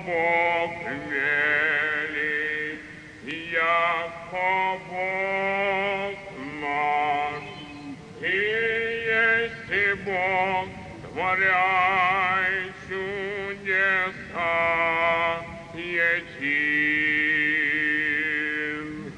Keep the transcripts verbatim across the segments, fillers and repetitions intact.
Бог велит, яко Бог наш, и есть Бог, творяй чудеса един.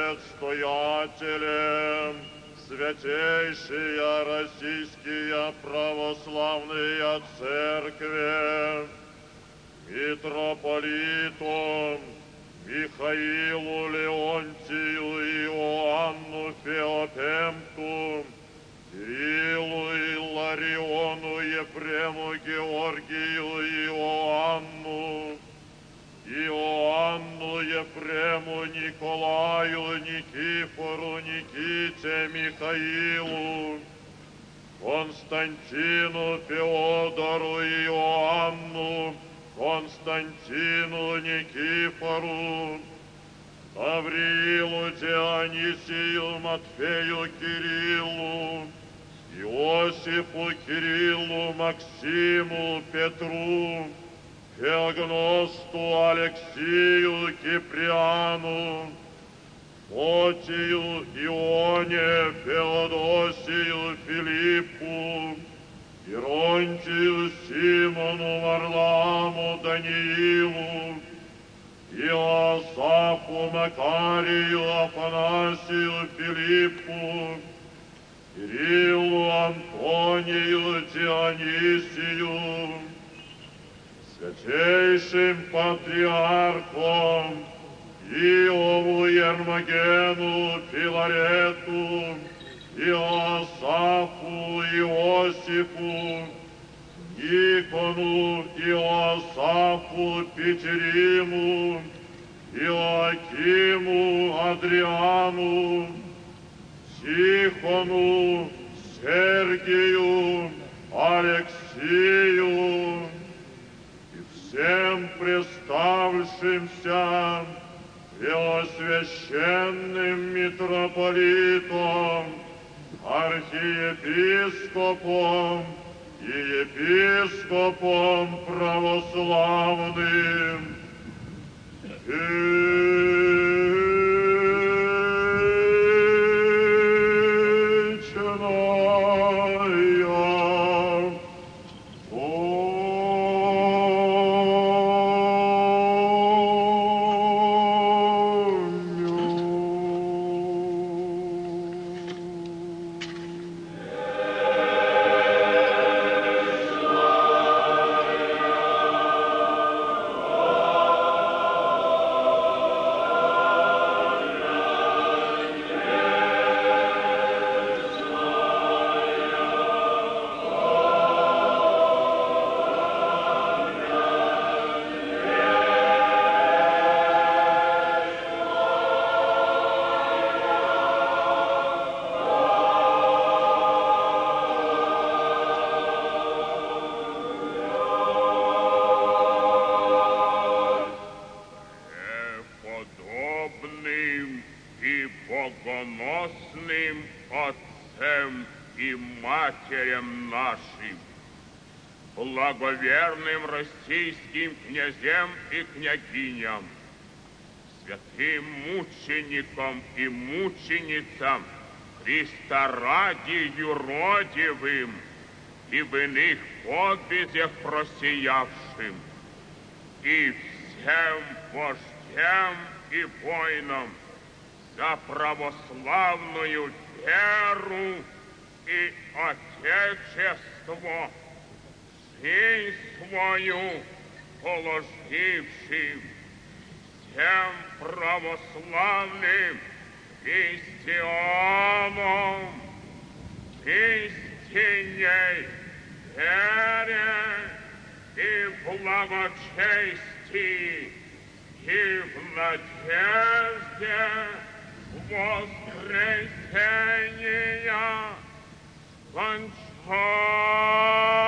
предстоятелем, святейшие российские православные церкви, митрополитом Михаилу Леонтию и Иоанну Феопемту, Кириллу и Лариону, Ефрему, Георгию и Иоанну, Иоанну, Ефрему, Николаю, Никифору, Никите, Михаилу, Константину, Феодору, Иоанну, Константину, Никифору, Гавриилу, Дионисию, Матфею, Кириллу, Иосифу, Кириллу, Максиму, Петру, Феогносту, Алексию, Киприану, Фотию, Ионе, Феодосию, Филиппу, Иронтию, Симону, Варламу, Даниилу, Иосафу, Макарию, Афанасию, Филиппу, Кириллу, Антонию, Дионисию, святейшим патриархом Иову, Ермогену, Филарету, Иосафу, Иосифу, Никону, Иосафу, Петериму, Иоакиму, Адриану, Тихону, Сергию, Алексию и всем представшимся преосвященным митрополитом, архиепископом и епископом православным. богоносным Отцем и Матерям нашим, благоверным российским князям и княгиням, святым мученикам и мученицам, Христа ради юродивым и в иных подвизях просиявшим, и всем вождям и воинам за православную веру и Отечество, жизнь свою положившим, всем православным христианам, истинней вере и благочестии и в надежде воскресения кончания.